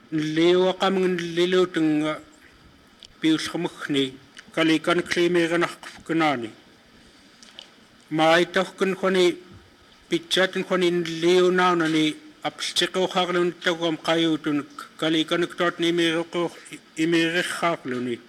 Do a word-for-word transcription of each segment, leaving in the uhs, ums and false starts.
Leo kaming lilutung piuskamukni kalikan klimeganach kanani. Maitach kun koni pitchatin koni leo naunani apstiko haglun tagom kayutun kalikan tot ni miroko imirikhagluni.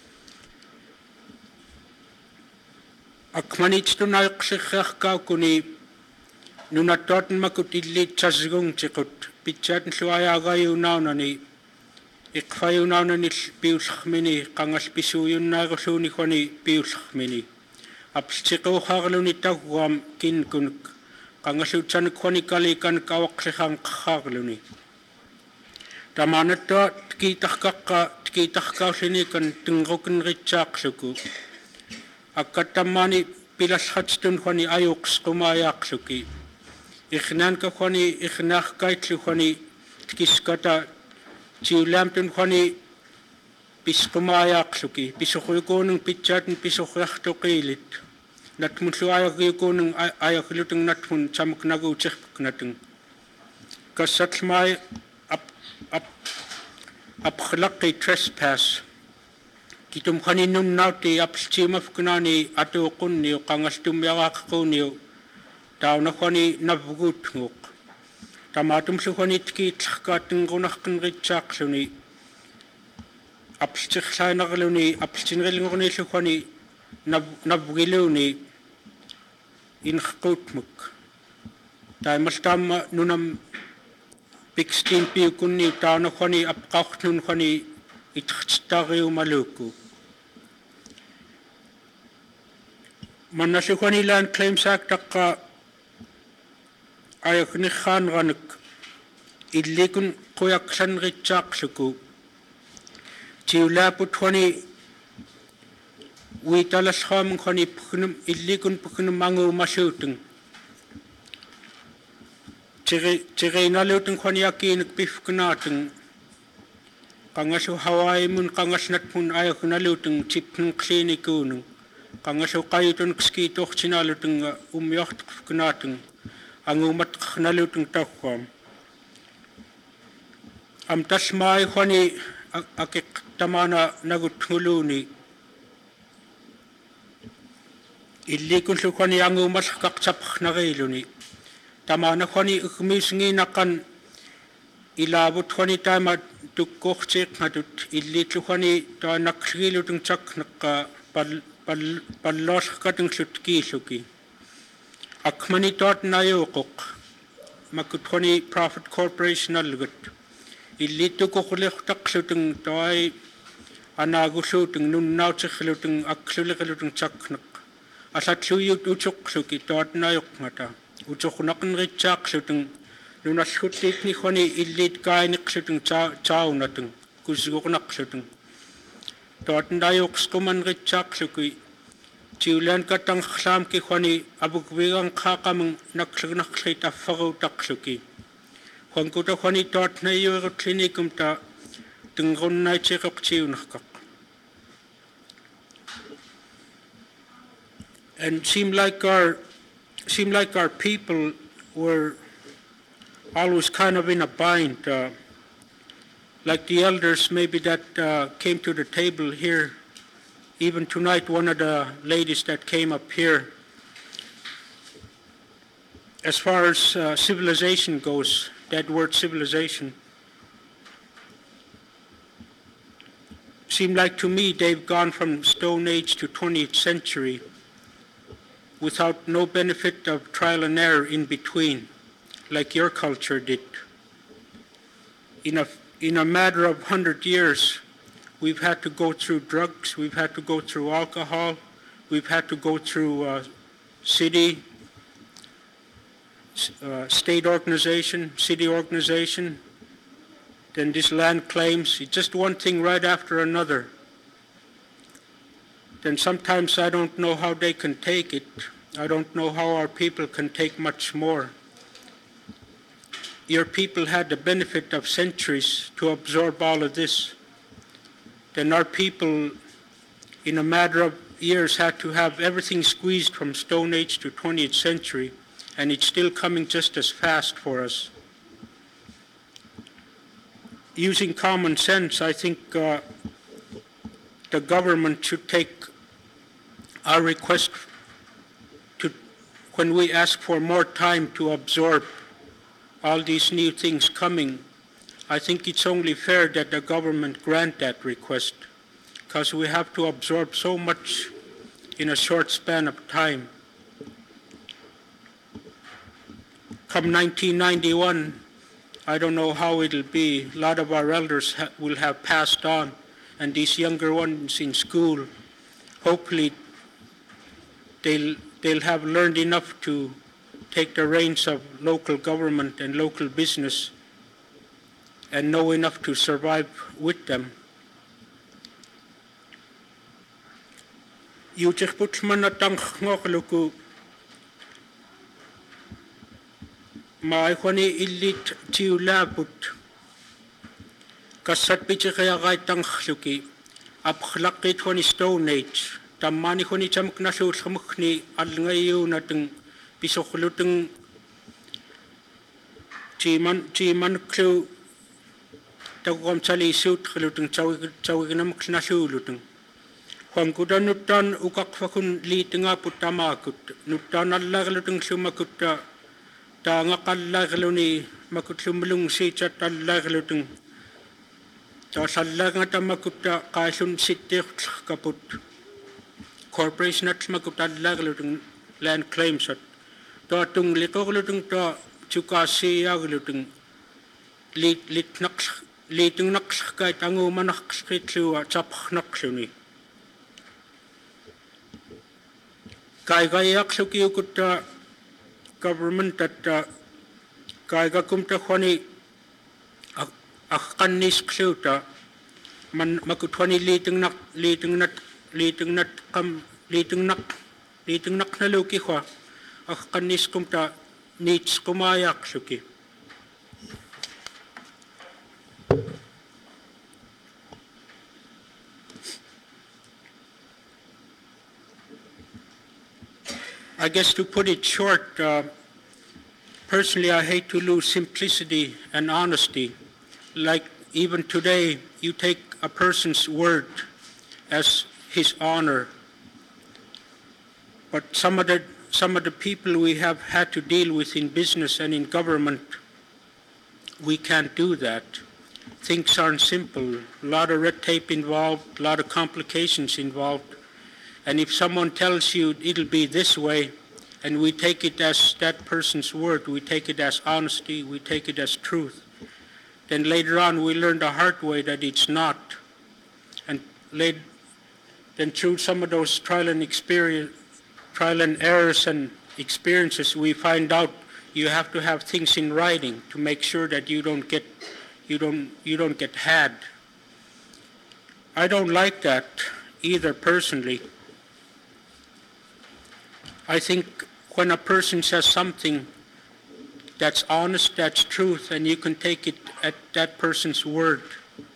Akmanich to na ksikha kuni nunatotin makutilli chasgung chikut pitchatin suaya gayu naunani ikfayu naunani piuskamini kangas pisuyun nagosuni koni piuskamini. Apstiko hagluni tagwam kin kunuk kangasutsan koni kalikan kawaksikang hagluni. Tamanato tkitakaka tkitakkausini kan tungokin ritsaaksuku. Akatamani pilashatstun koni ayuks kumayaksuki. Ikhnan ka koni ikhnach kaitlu koni tkiskata tiulamtun koni piskumayaksuki. Pisukuyukunung pitchatin pisukyakhtukilit. Natmun su ayakuyukunung ayakulutung natmun samaknagu tsiknatung. Kasatmay ap ap apkhlaki trespass. Kitum kaninun nauti apstimaf kunani atu kunni kangastum yakakuni tau na kani navugut nguk. Tamatum su kani tki tskatung gunakun ritsak suni apstik sa nagluni apstinrilunguni su kani navgiluni in khutmuk. Tai mastam nunam sixteen piukunni tau na kani apkakhnun kani itchtariu maluku. Manasukani Land Claims Act akka ayaknikhan ranak illikun kuyaksan ritsaaksuku tiulaput kani witalas ham kani puknum illikun puknum mangu masutung tiri nalutung kani akinik pifknatung kangasu Hawaii mun kangasnat mun ayaknalutung tipnung klinikunung kangaso kayutun kski tochinalutung umyacht knatung angumat khnalutung takwam am tasmai khani akik tamana naguthuluni illikun su khani angumat kakchap khnariluni tamana khani ukmisngi nakan ilabut khani tama tukkochek natut illiklu khani ta nakrilutung chaknaka pal Pallos katung sutki suki. Akmani tot nayokok. Makutoni Profit Corporation algut. Ilitu kukulek tak sutung toy anagu sutung nun nautsik lutung aksulik lutung chaknak. Asat suyut ucuk suki tot nayok mata. Ucuk nakn ritsak sutung nunas hutik ni khoni ilit kainik sutung chaw natung. Kusugok nak sutung. Tot nayok skuman ritsak suki. Tiulan katang khlam ki khoni abukwigang khakamang nakslagnaksay tafagaw taksuki. Khwangkuta khoni tot na iyo klinikum ta tunggon na chekak tiyo nakak. And seem like our seem like our people were always kind of in a bind. Uh, like the elders maybe that uh, came to the table here. Even tonight, one of the ladies that came up here, as far as uh, civilization goes, that word civilization, seemed like to me they've gone from Stone Age to twentieth century without no benefit of trial and error in between, like your culture did. In a, in a matter of one hundred years, we've had to go through drugs, we've had to go through alcohol, we've had to go through uh, city, uh, state organization, city organization, then this land claims, it's just one thing right after another. Then sometimes I don't know how they can take it. I don't know how our people can take much more. Your people had the benefit of centuries to absorb all of this. Then our people, in a matter of years, had to have everything squeezed from Stone Age to twentieth century, and it's still coming just as fast for us. using common sense, I think uh, the government should take our request to, when we ask for more time to absorb all these new things coming, I think it's only fair that the government grant that request, because we have to absorb so much in a short span of time. Come nineteen ninety-one, I don't know how it'll be. A lot of our elders ha will have passed on, and these younger ones in school, hopefully they'll, they'll have learned enough to take the reins of local government and local business and know enough to survive with them. Yuchik putman atang ngokluku maaikoni illit tiulaput kasat pichikaya gaitang khluki apkhlaqit honi Stone Age tammani honi chamknashu khmkhni alngayu natang pisokhlutang chiman chiman klu tagom chali suit khlutung chawi chawignam knashu lutang Huangkuda nutan ukakfakun litinga putamakut nutan allaglutang sumakutta ta ngakallagluni makutlumlung sichat allaglutang ta sallaga tamakutta qasun sittiq kaput corporation at makutta allaglutang land claims at ta tung likoglutang ta chukasi yaglutang lit litnak liting nakskay tangu manakskitluwa chapnaksluni Kai gayak suki ukutta government at kai gakumta khoni akkanis ksuta man makutwani liting nak liting nat liting nat kam liting nak liting nak naluki khwa akkanis kumta nits kumayak suki I guess to put it short, uh, personally I hate to lose simplicity and honesty. Like even today, you take a person's word as his honor. But some of the, some of the people we have had to deal with in business and in government, we can't do that. Things aren't simple. A lot of red tape involved, a lot of complications involved. And if someone tells you it'll be this way, and we take it as that person's word, we take it as honesty, we take it as truth, then later on we learn the hard way that it's not. And later, then through some of those trial and experience, trial and errors and experiences, we find out you have to have things in writing to make sure that you don't get, you don't, you don't get had. I don't like that either personally. I think when a person says something that's honest, that's truth, and you can take it at that person's word.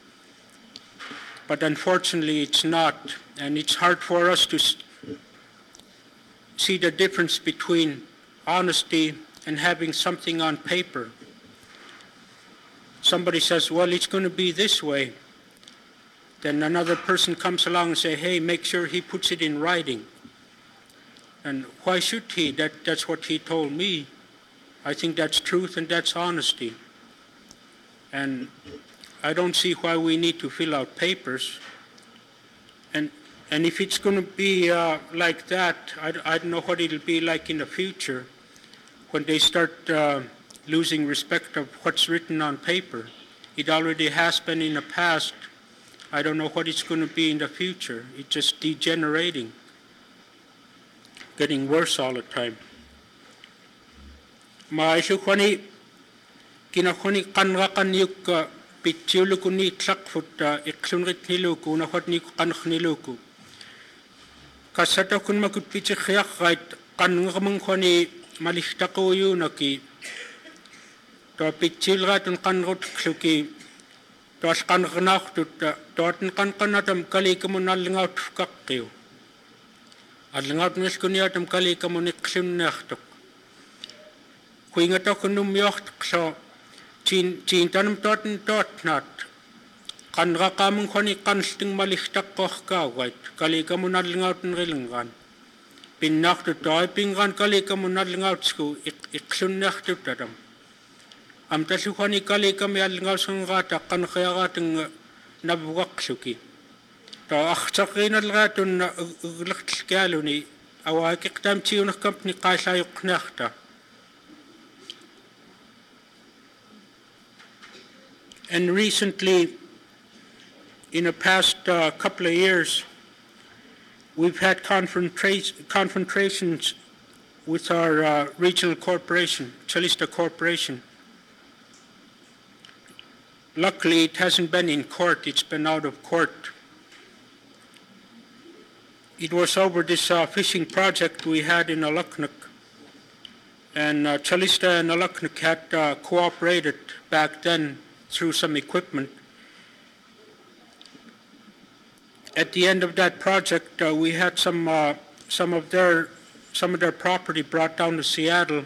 But unfortunately, it's not. And it's hard for us to see the difference between honesty and having something on paper. Somebody says, well, it's going to be this way. Then another person comes along and says, hey, make sure he puts it in writing. And why should he? That, that's what he told me. I think that's truth and that's honesty. And I don't see why we need to fill out papers. And, and if it's going to be uh, like that, I, I don't know what it'll be like in the future when they start uh, losing respect of what's written on paper. It already has been in the past. I don't know what it's going to be in the future. It's just degenerating. Getting worse all the time. Maishu kwani kinakoni kanwa kanyuk pitchuluku ni tlakfuta iksunrit niluku na hot ni kanх niluku. Kasata kun makut pitchikhiak right kanwamang kwani malistako yunaki. To pitchilratun kanrut kluki. To as kangnach tuta. To atin kankanatam kalikamunal out kakkiw. Adlangat mes kuniatam kali kamunik simnachtok. Kuingatok num yocht so chin chin tanum totten tot not qanraqamun khoni qanlting malihtaqqorkaawait kalikamunallingauten pinnartut toipingan kalikamunallingautiku iqlunnertutatam am tallukhani kalikami allingausungeraata qanqearaatunga navugaqluki ta artaqinalraatun iglertlkaaluni awaaqiqtaamtiunerkampni qaallaayuqnerta. And recently, in the past uh, couple of years, we've had confrontra- confrontations with our uh, regional corporation, Challista Corporation. Luckily, it hasn't been in court, it's been out of court. It was over this uh, fishing project we had in Alaknuk, and uh, Challista and Alaknuk had uh, cooperated back then through some equipment. At the end of that project, uh, we had some uh, some of their some of their property brought down to Seattle,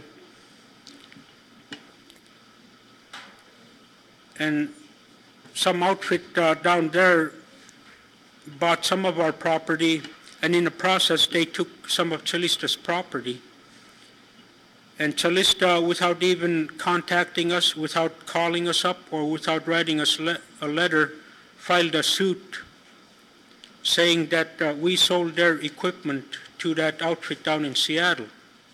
and some outfit uh, down there bought some of our property, and in the process, they took some of Chalista's property. And Challista, without even contacting us, without calling us up, or without writing us le- a letter, filed a suit saying that uh, we sold their equipment to that outfit down in Seattle.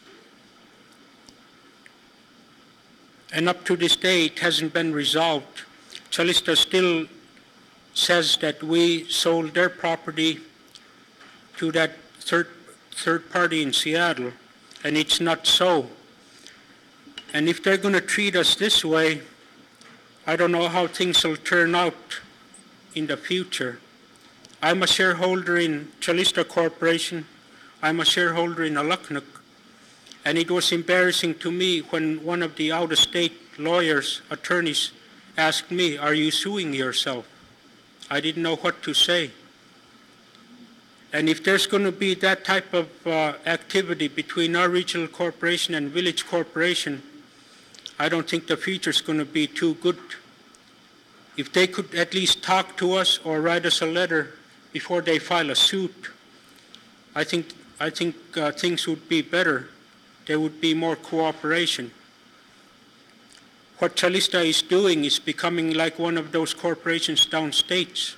And up to this day, it hasn't been resolved. Challista still says that we sold their property to that third, third party in Seattle, and it's not so. And if they're going to treat us this way, I don't know how things will turn out in the future. I'm a shareholder in Challista Corporation. I'm a shareholder in Alaknuk. And it was embarrassing to me when one of the out-of-state lawyers, attorneys, asked me, "Are you suing yourself?" I didn't know what to say. And if there's going to be that type of uh, activity between our regional corporation and village corporation, I don't think the future is going to be too good. If they could at least talk to us or write us a letter before they file a suit, I think I think uh, things would be better. There would be more cooperation. What Challista is doing is becoming like one of those corporations downstates.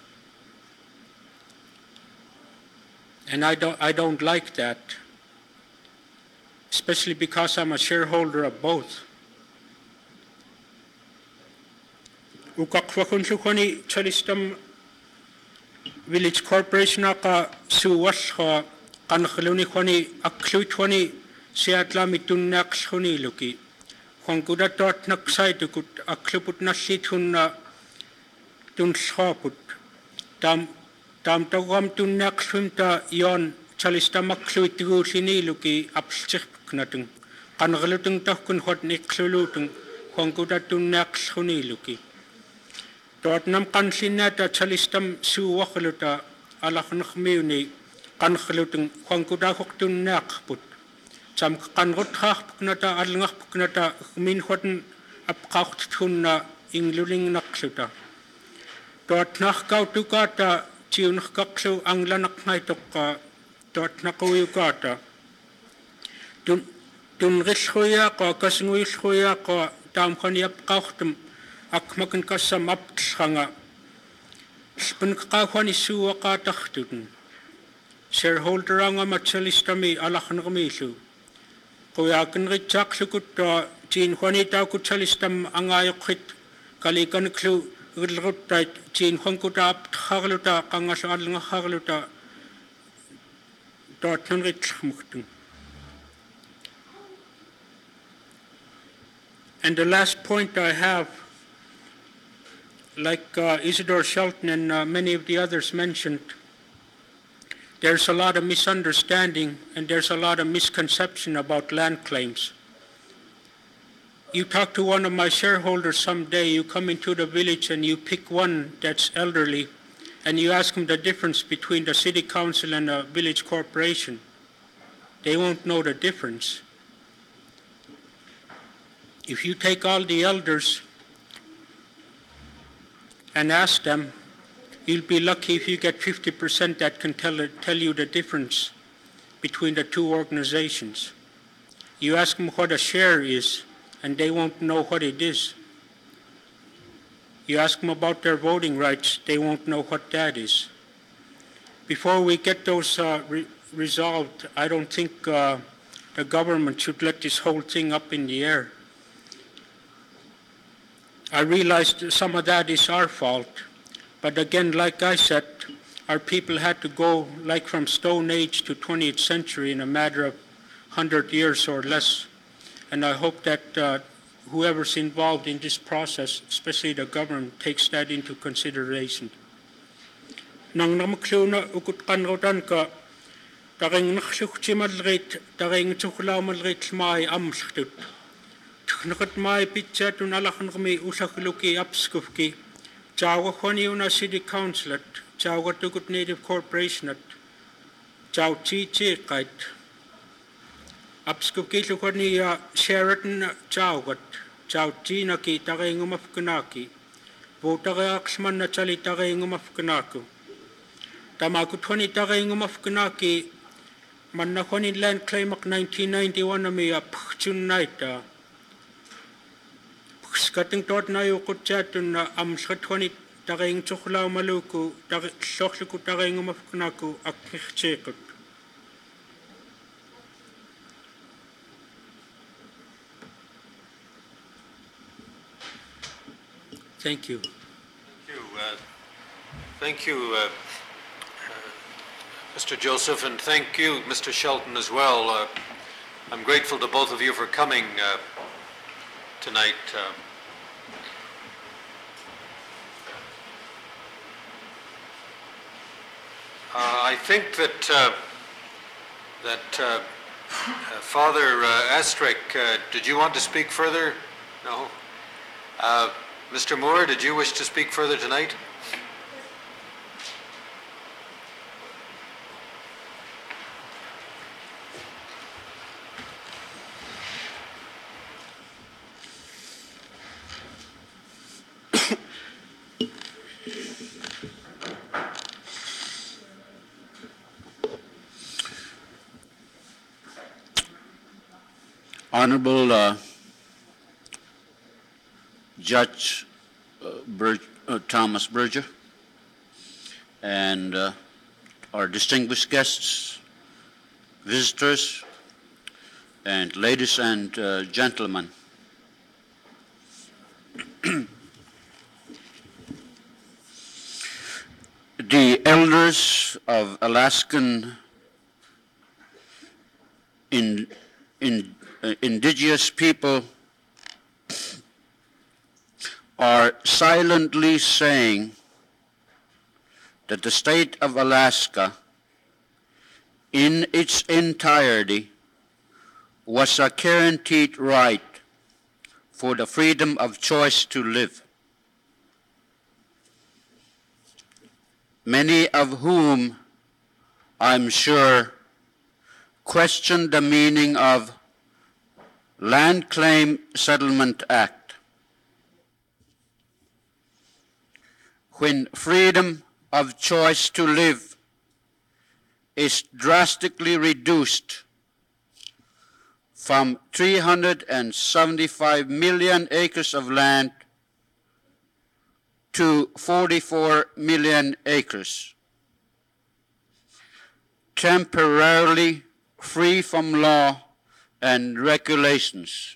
And I don't, I don't like that, especially because I'm a shareholder of both. Ukakwakunlukoni Chalistam Village Corporation aka suwalha kanakhluni khoni akluitwani siatlami tunnaqlhuni luki khonguda tot naksaitukut akluput nallithunna tunlhaput tam tam tawam tunnaqlhunta yon Chalistamakluitigullini luki apsirknatung kanaglutung tahkun hot niklulutung khonguda tunnaqlhuni luki Dort nam kansinata Chalistam suwakluta alakhnkhmiuni kankhlutung khangkuda hoktun naqput cham kanrut khapknata alngapknata min hoten apqauchtunna ingluling naqluta Dort naqkautukata tiunqaqsu anglanaqngaitoqqa dort naquyukata tun tunrillhuya qa kasnguillhuya qa tamkhani apqauchtum akmakan kasam aptlhanga spinqaqani suwaqatahtutun shareholder anga machalistami alakhnagmilu qoyakanritchaqlukut tin khwanita kuchalistam angayuqit kalikanqlu gilrutta tin khonkuta aptharluta qangasalngakharluta dotnritchmuktun. And the last point I have, like uh, Isidore Shelton and uh, many of the others mentioned, there's a lot of misunderstanding and there's a lot of misconception about land claims. You talk to one of my shareholders someday, you come into the village and you pick one that's elderly and you ask them the difference between the city council and a village corporation. They won't know the difference. If you take all the elders and ask them, You'll be lucky if you get fifty percent that can tell, tell you the difference between the two organizations. You ask them what a share is, and they won't know what it is. You ask them about their voting rights, they won't know what that is. Before we get those uh, re resolved, I don't think uh, the government should let this whole thing up in the air. I realize that some of that is our fault, but again, like I said, our people had to go like from Stone Age to twentieth century in a matter of one hundred years or less. And I hope that uh, whoever's involved in this process, especially the government, takes that into consideration. Nang namakluna ukut kanrotan ka taring nakhsukchimalrit taring tsuklamalrit mai amstut. Tkhnakat mai pitchatun alakhnmi usakluki upskufki. Chawa khoniuna city council, chawa tukut native corporation, chaw chi chi kait. Upskufki lukani Sheraton chawat, chaw chi naki taring umafkanaki. Votara aksman na chali taring umafkanaku. Tamaku twenty taring umafkanaki, man na khoni land claim ak nineteen ninety-one na may apchun naita. Skating tot na yung kutsatun na amskat twenty taring tsukla maluku, sokluku taring umafkanaku ak kichekot. Thank you. Thank you, uh, thank you uh, uh, Mister Joseph, and thank you, Mister Shelton, as well. Uh, I'm grateful to both of you for coming uh, tonight. Uh, uh, I think that uh, that uh, uh, Father uh, Astrick, uh, did you want to speak further? No. Uh, Mister Moore, did you wish to speak further tonight? Honorable uh, Judge uh, Bur uh, Thomas Berger and uh, our distinguished guests, visitors, and ladies and uh, gentlemen. The elders of Alaskan in, in, uh, indigenous people are silently saying that the state of Alaska in its entirety was a guaranteed right for the freedom of choice to live. Many of whom, I'm sure, question the meaning of Land Claim Settlement Act. When freedom of choice to live is drastically reduced from three hundred seventy-five million acres of land to forty-four million acres, temporarily free from law and regulations.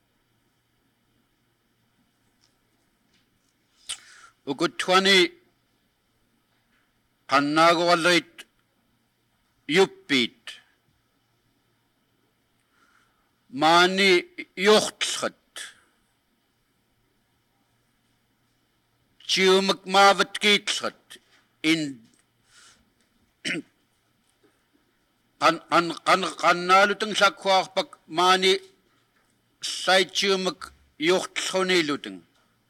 Ugut twenty Pannagwalit Yuppit Mani Yuchtschat Chiumak Mavat Kitschat in Kan kan kan kanalutang sakwak pak mani sai chiumak yuchtschoni lutang.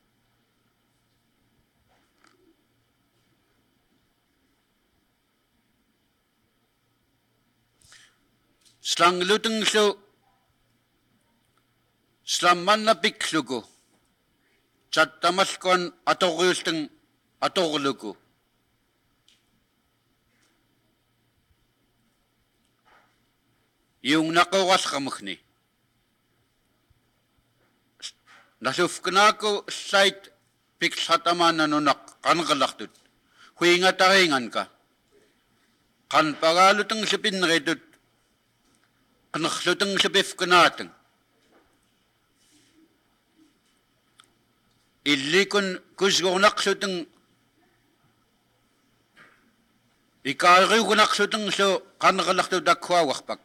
Slang lutang so slamman na piklugo. Chattamalkon atogultang atoglugo. yung nakawas kamukni. Nasufkna ko site pix hataman na nunak kanakalaktut. Huinga taringan ka. Kan pagalutang sipin redut. Kanaklutang sipif kanatang. Ilikon kusgonak sutang ikari kunak sutang so kanakalaktut dakwa wakpak.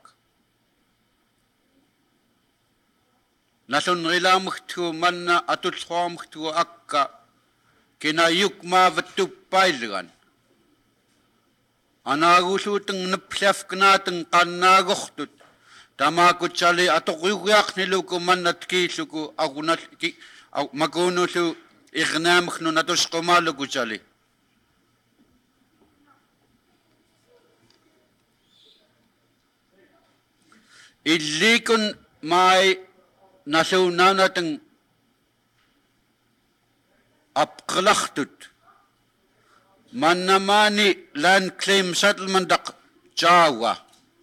Nasun rilamuktu manna atutsuamuktu akka kina yukma vatu pailgan. Anagusutang napsaf knatang kanagohtut. Tamaku chali atokuyuyak niluku mannat kisuku agunat ki magunusu ignamuk no natus kumaluku chali. Ilikun may nasunan natang apkalaktut manamani land claim settlement dak Jawa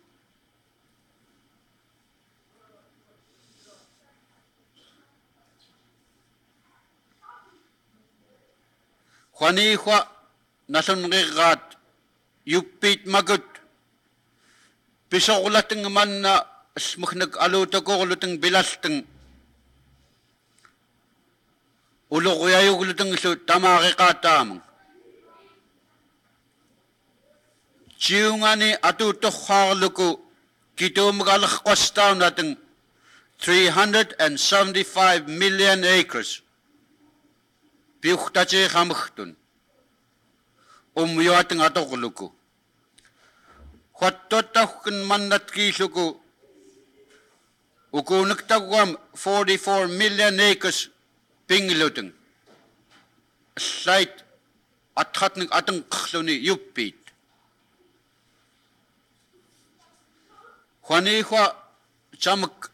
Juanihua nasun rigat yupit magut pisokulating man na smaknag aluto ko kulutang bilastang ulo ko yayo kulutang su tamaki katamang Chiungani atutok harluko kito magalak kwastaw nating three hundred seventy-five million acres. Piuktache kamaktun. Umyating atokuluko. Kwatotahkan manat kisuko. Ukunagtagwam forty-four million acres pingilutang. Site at hatning atang kaksluni yupit. Juanihua chamak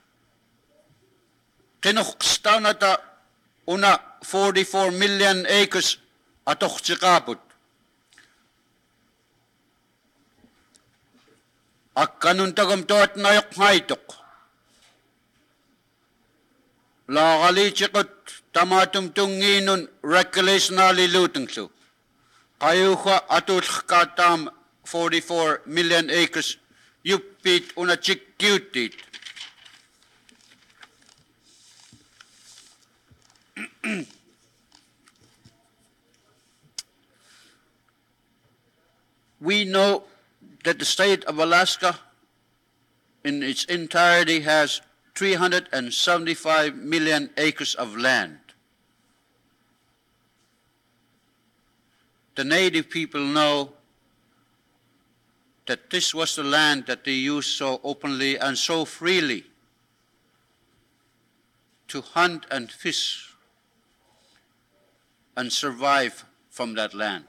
kinukstaw na ta una forty-four million acres atok tsikaput. Ak kanun tagam toat nayok ngaitok. Lakali tsikot tamatum tunginun recreationally lutang su. Kayuha atot katam forty-four million acres yupit una chikutit. We know that the state of Alaska in its entirety has three hundred seventy-five million acres of land. The native people know that this was the land that they used so openly and so freely to hunt and fish and survive from that land.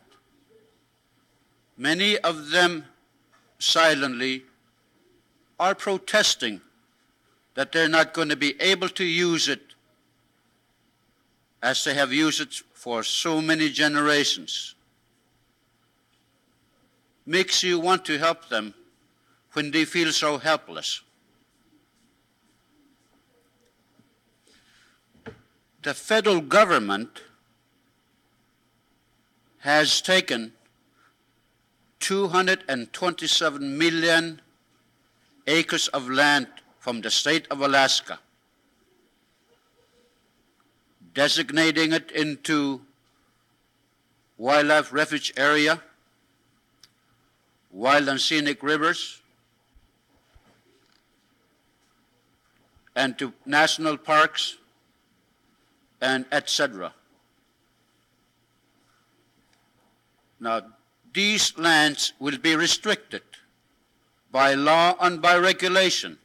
Many of them silently are protesting that they're not going to be able to use it as they have used it for so many generations. Makes you want to help them when they feel so helpless. The federal government has taken two hundred twenty-seven million acres of land from the state of Alaska, designating it into wildlife refuge area, wild and scenic rivers, and to national parks, and et cetera. Now, these lands will be restricted by law and by regulation.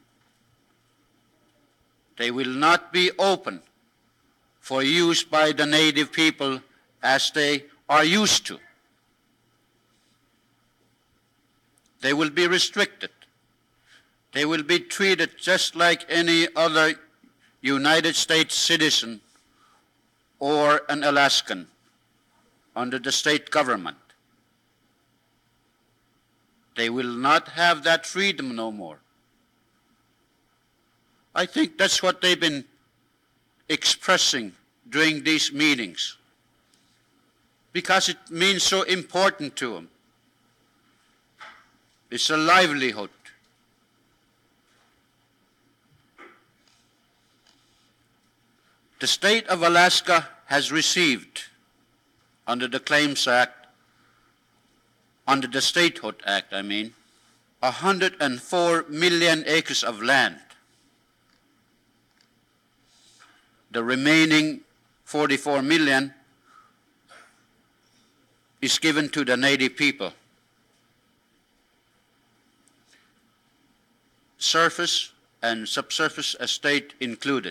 They will not be open for use by the native people as they are used to. They will be restricted. They will be treated just like any other United States citizen or an Alaskan under the state government. They will not have that freedom no more. I think that's what they've been expressing during these meetings, because it means so important to them. It's a livelihood. The state of Alaska has received, under the Claims Act, under the Statehood Act, I mean, one hundred four million acres of land. The remaining forty-four million is given to the native people. Surface and subsurface estate included.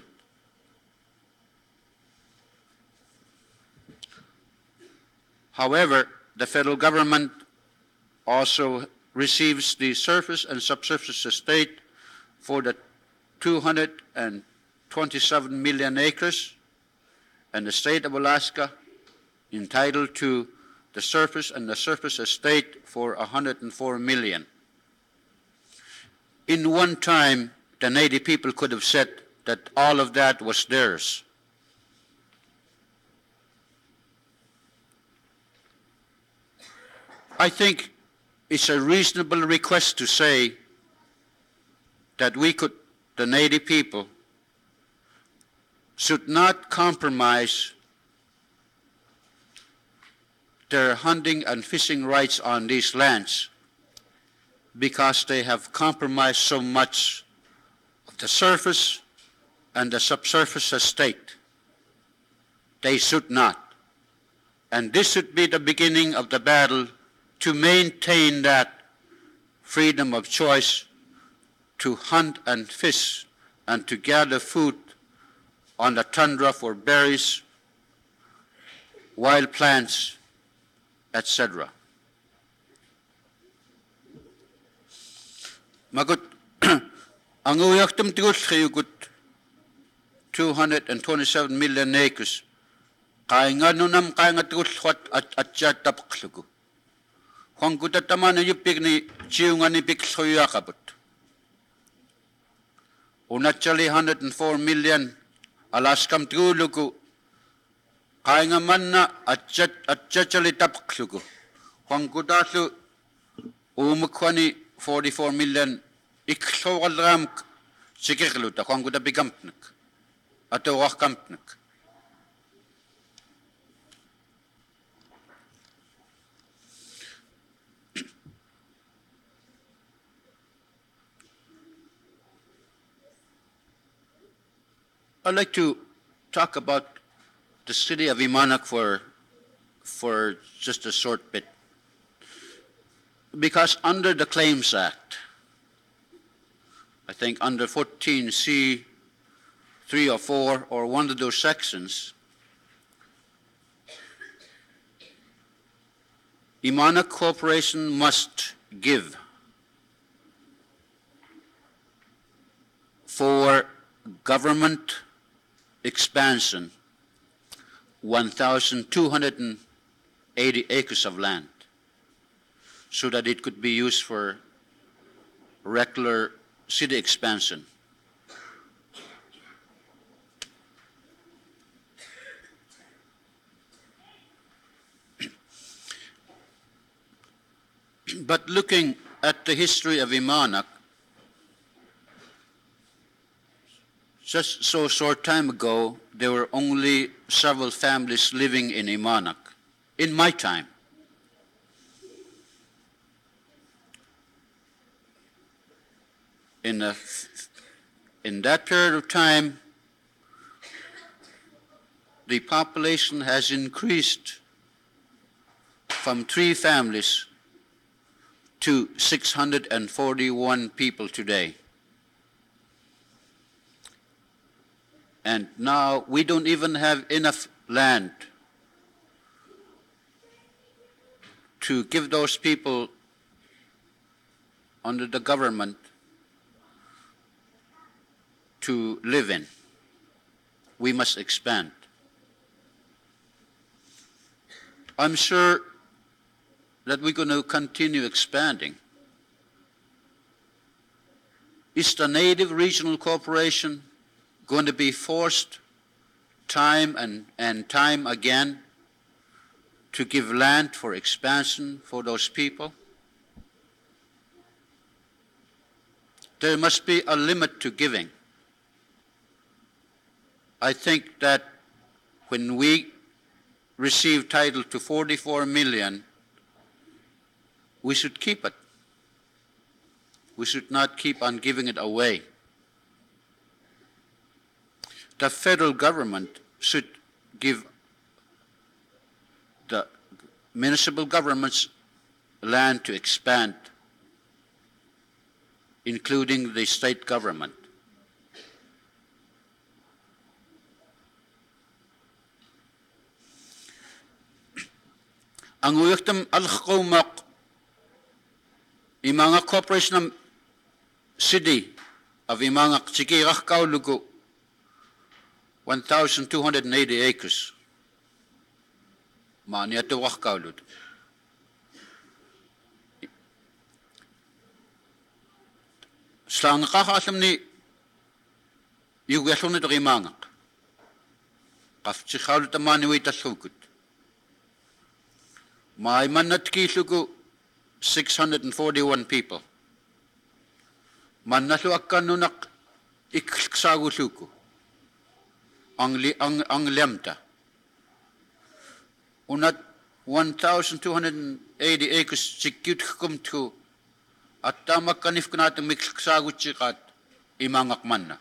However, the federal government also receives the surface and subsurface estate for the two hundred twenty-seven million acres, and the state of Alaska entitled to the surface and the surface estate for one hundred four million. In one time, the native people could have said that all of that was theirs. I think it's a reasonable request to say that we could, the native people, should not compromise their hunting and fishing rights on these lands because they have compromised so much of the surface and the subsurface estate. They should not. And this should be the beginning of the battle to maintain that freedom of choice to hunt and fish and to gather food on the tundra for berries, wild plants, et cetera. Magut ang uyaktam tigul khayugut two hundred twenty-seven million acres. Kaya nga nunam kaya nga tigul khwat at at jat tapaklugu. Kung kutatama na yupik ni chiyunga ni pikshoyakabut. Unachali one hundred four million Alaskam tigulugu. Kaya nga man na at jat at jatchali tapaklugu. Kung kutatlu umukwa ni forty-four million ikshogalram sikirluta kung kutapigampnik. Ato wakampnik. I'd like to talk about the city of Imanak for, for just a short bit. Because under the Claims Act, I think under fourteen C three or four or one of those sections, Imanak Corporation must give for government expansion one thousand two hundred eighty acres of land so that it could be used for regular city expansion. But looking at the history of Imanak, just so short time ago, there were only several families living in Imanak, in my time. In, a, in that period of time, the population has increased from three families to six hundred forty-one people today. And now we don't even have enough land to give those people under the government to live in. We must expand. I'm sure that we're going to continue expanding Is the Native Regional Corporation going to be forced time and, and time again to give land for expansion for those people? There must be a limit to giving. I think that when we receive title to forty-four million, we should keep it. We should not keep on giving it away. The federal government should give the municipal governments land to expand, including the state government. Ang uyaktam al-Qawmaq imanga corporation ng city of imanga chikirach kaulugo one thousand two hundred eighty acres. Mani ato wak kaulud. Sa ang nakakaalam ni yugyasyon nito imangak. Kafchi kaulud amani wita sukut. May manat kisugo six hundred forty-one people. Mannasu akkanunak iksagusuko. Ang li ang ang lemta. Unat one thousand two hundred eighty acres sikut kum to at tamak kanif kunat miksagut sikat imangak manna.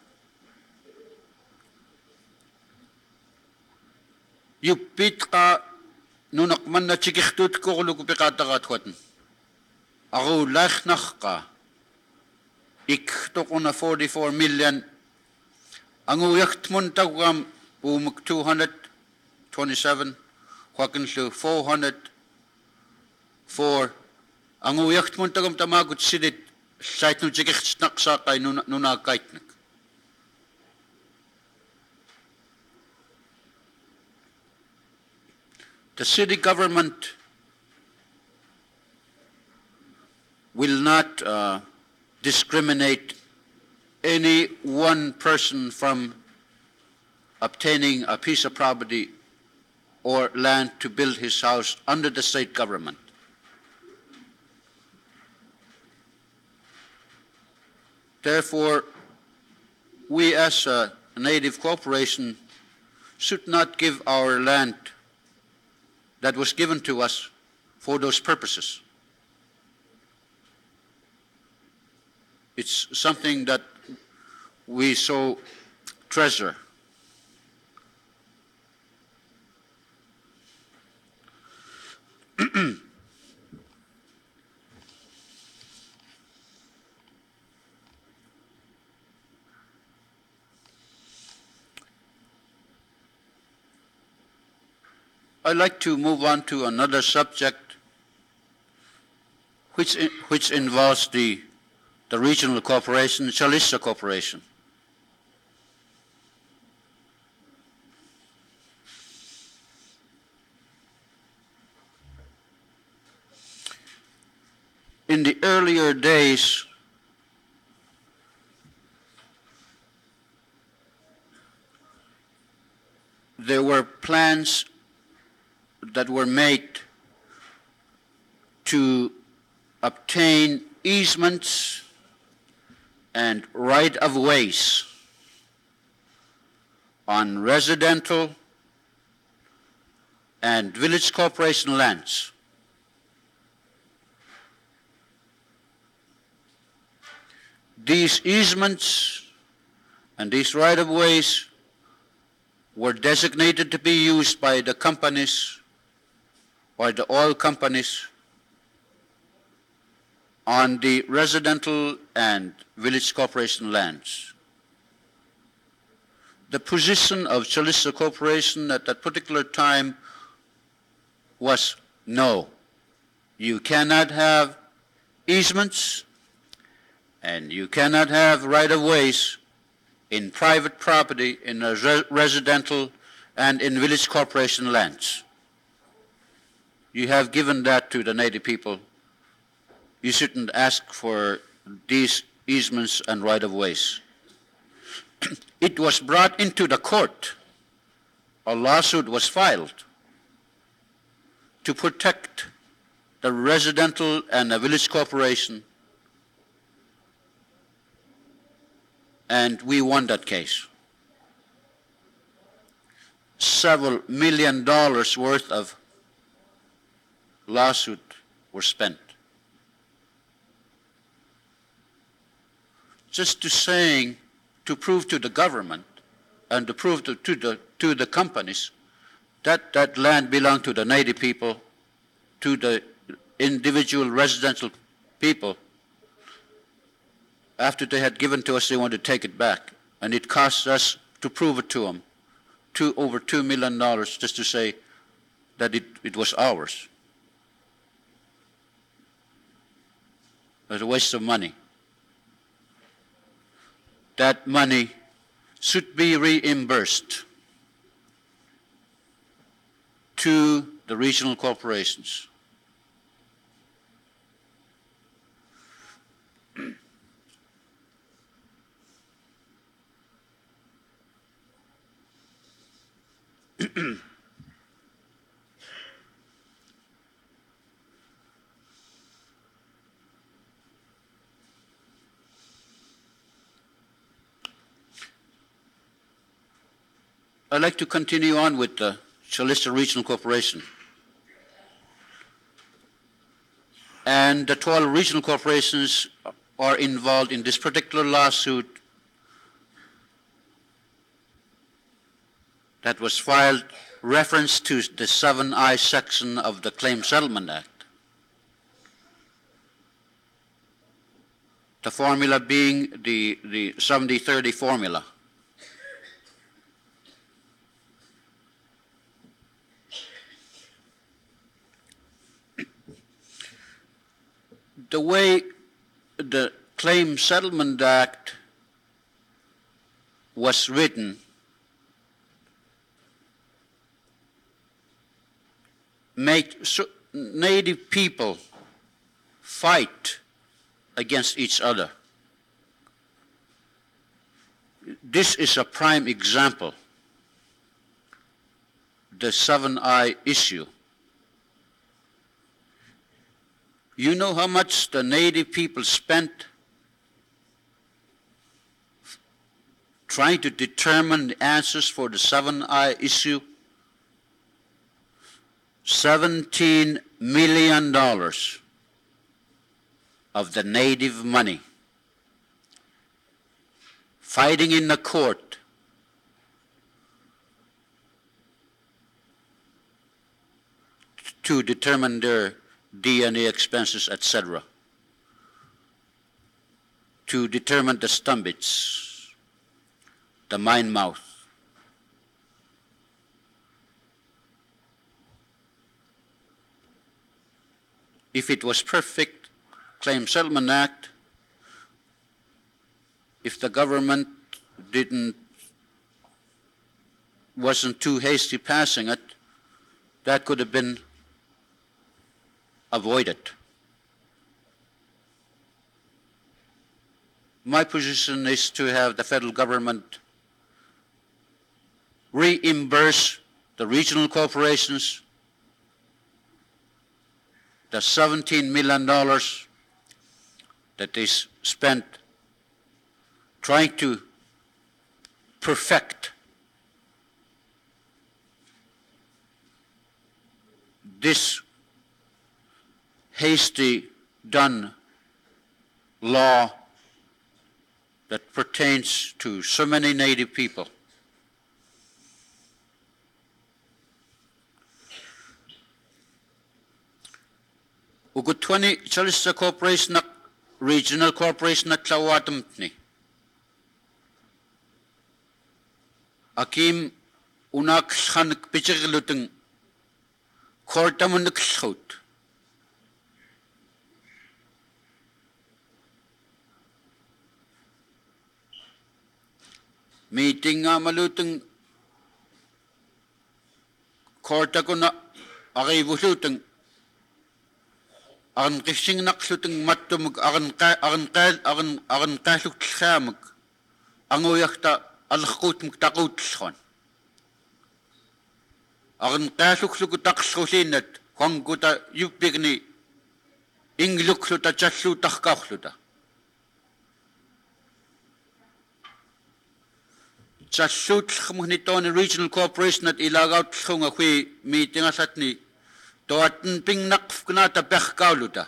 Yupit ka nunak manna chikihtut ko lugu pikatagat kwaten. Ako laknach ka ikto ko na forty-four million. Ang uyakt muntagam umuk two hundred twenty-seven, wakin su four hundred four. Ang uyakt muntagam tamagut sidit sait nu jikich naksa kay nuna kaitnak. The city government will not uh, discriminate any one person from obtaining a piece of property or land to build his house under the state government. Therefore, we as a native corporation should not give our land that was given to us for those purposes. It's something that we so treasure. I'd like to move on to another subject which, which involves the, the regional corporation, Chalissa Corporation. In the earlier days, there were plans that were made to obtain easements and right-of-ways on residential and village corporation lands. These easements and these right-of-ways were designated to be used by the companies or the oil companies on the residential and village corporation lands. The position of Chalissa Corporation at that particular time was no. You cannot have easements and you cannot have right-of-ways in private property in a re residential and in village corporation lands. You have given that to the native people. You shouldn't ask for these easements, and right-of-ways. It was brought into the court. A lawsuit was filed to protect the residential and the village corporation, and we won that case. Several million dollars worth of lawsuit were spent. Just to saying, to prove to the government and to prove to, to, the, to the companies that that land belonged to the native people, to the individual residential people. After they had given to us, they wanted to take it back. And it cost us to prove it to them two, over two million dollars just to say that it, it was ours. It was a waste of money. That money should be reimbursed to the regional corporations. I'd like to continue on with the Chalice Regional Corporation. And the twelve regional corporations are involved in this particular lawsuit that was filed reference to the seven I section of the Claim Settlement Act. The formula being the, the seventy thirty formula. The way the Claim Settlement Act was written made native people fight against each other. This is a prime example, the seven I issue. You know how much the native people spent trying to determine the answers for the seven I issue? seventeen million dollars of the native money, fighting in the court to determine their D N A expenses, et cetera, to determine the stumbits, the mine mouth. If it was perfect Claim Settlement Act, if the government didn't, wasn't too hasty passing it, that could have been avoided. My position is to have the federal government reimburse the regional corporations the seventeen million dollars that they spent trying to perfect this hasty done law that pertains to so many native people. Ugut twenty Chalisa Corporation na Regional Corporation na Klawatamtni. Akim unak khanak pichiglutung kortamunak khot. Meeting nga malutong korta ko na akibulutong aran qissingnaqlutung mattumuk aran aran qaal aran aran qaalluqtillraamuk anguyaqta аллерқуутмук тақуутллуан арн qaassuqluku taqlluliinnat quanguta yuppigni inglukluta talluutarkaarluta talluutllermuni tooni regional corporation at ilaagautllunga hui miitingallatni toatten pingnaqfknaata perkauluta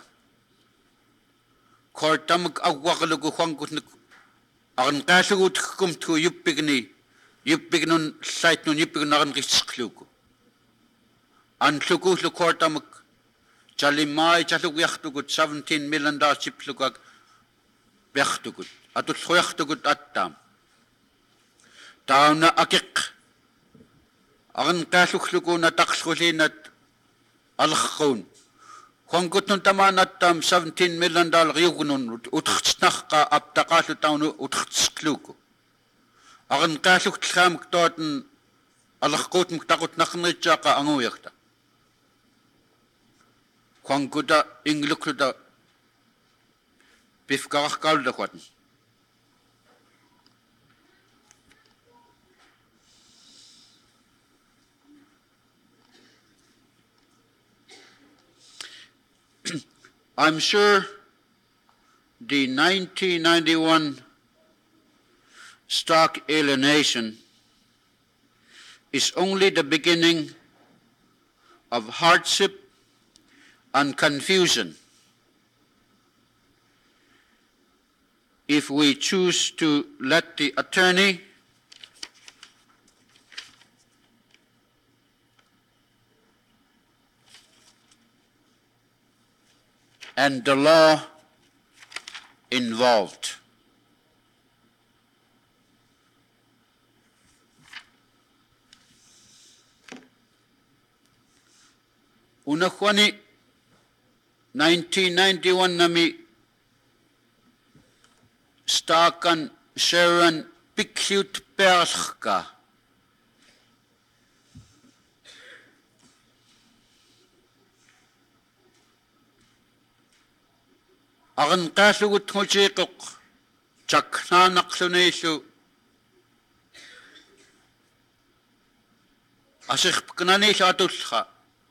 kortamuk awwaqlugu quangutnik aran qaassuguutkumtu yuppigni yuppignun llaitnun yuppignun aran qissqluku anllukuullu kortamuk chalimai challugiartugut seventeen million dollars chiplukak pertugut atullruartugut attaam tauna akiq aran qaalluklukuuna taqlluliinat allerquun quangutnun tamaanattaam seventeen million dollars yugnun utertsnarqa aptaqaallu taunu utertskluku aran qaalluktlraamuk tooten allerquutmuk taqutnarneritsaqa anguyarta quanguta inglukluta pifqararkaalullaquatn I'm sure the nineteen ninety-one stock alienation is only the beginning of hardship and confusion if we choose to let the attorney and the law involved. Unakwani nineteen ninety-one nami stakan Sharon pikliut perska aran qaassugut hujiiquq chaknaanaqluniillu asirpknaniillu atullra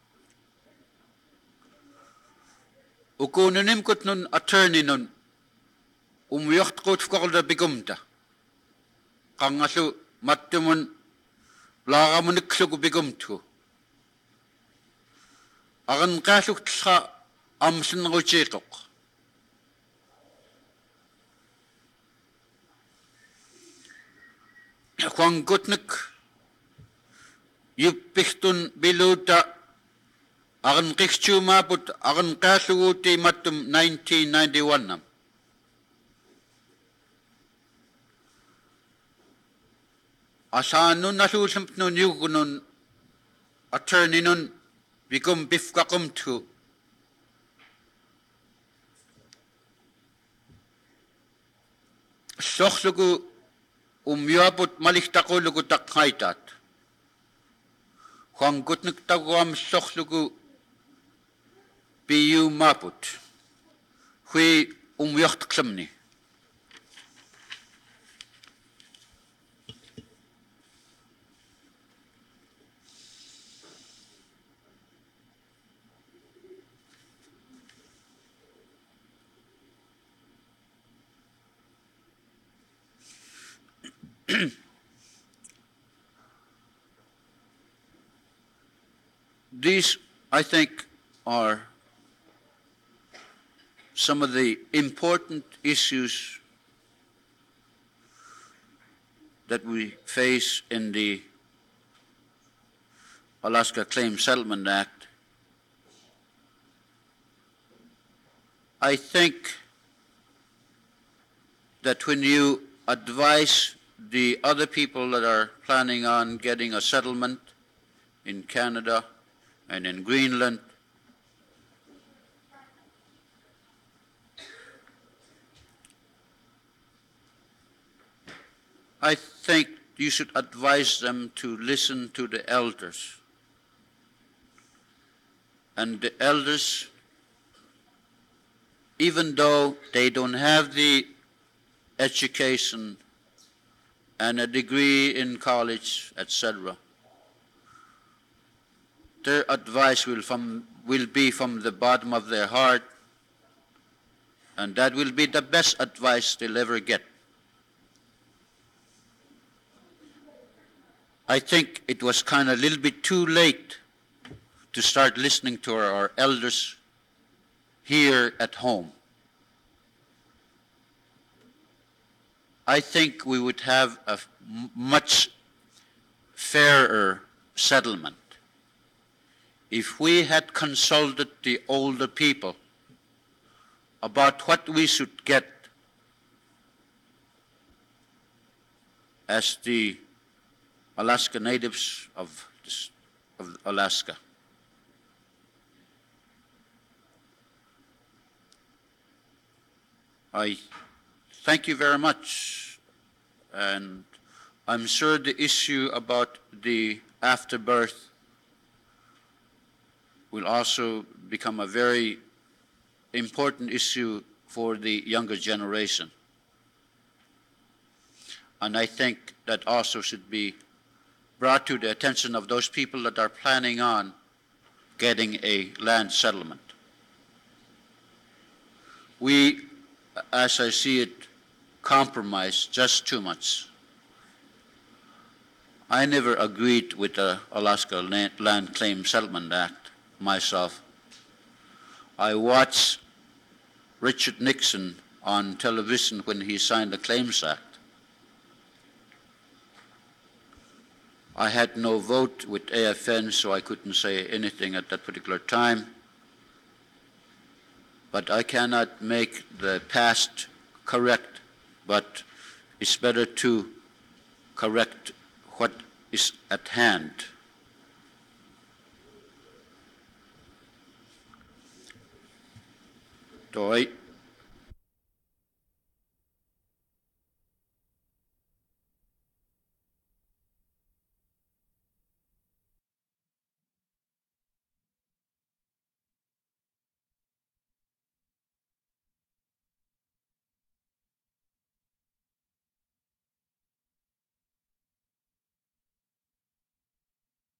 ukuununimkutnun attorneynun umuyartquutfqarla pikumta qangallu mattumun laaramuniklugu pikumtgu aran qaalluktlra amsinnerutiiquq quangutnik yuppigtun biluuta aran qixtuumaaput aran qaalluguuti mattum nineteen ninety-one nam asaannun alluullamtnun yugnun attorneynun vikum pifqaqumtgu sorlugu umyuaput malihtaqullugu taqqaitaat quangutnik taguam sorlugu piyuumaaput hui umyartqlamni These, I think, are some of the important issues that we face in the Alaska Claims Settlement Act. I think that when you advise the other people that are planning on getting a settlement in Canada and in Greenland, I think you should advise them to listen to the elders. And the elders even though they don't have the education and a degree in college, et cetera, their advice will, from, will be from the bottom of their heart, and that will be the best advice they'll ever get. I think it was kind of a little bit too late to start listening to our, our elders here at home. I think we would have a much fairer settlement if we had consulted the older people about what we should get as the Alaska natives of, this, of Alaska. I thank you very much, and I'm sure the issue about the afterbirth will also become a very important issue for the younger generation. And I think that also should be brought to the attention of those people that are planning on getting a land settlement. We, as I see it, compromise just too much. I never agreed with the Alaska Land Claim Settlement Act myself. I watched Richard Nixon on television when he signed the Claims Act. I had no vote with A F N, so I couldn't say anything at that particular time. But I cannot make the past correct, but it's better to correct what is at hand. Toi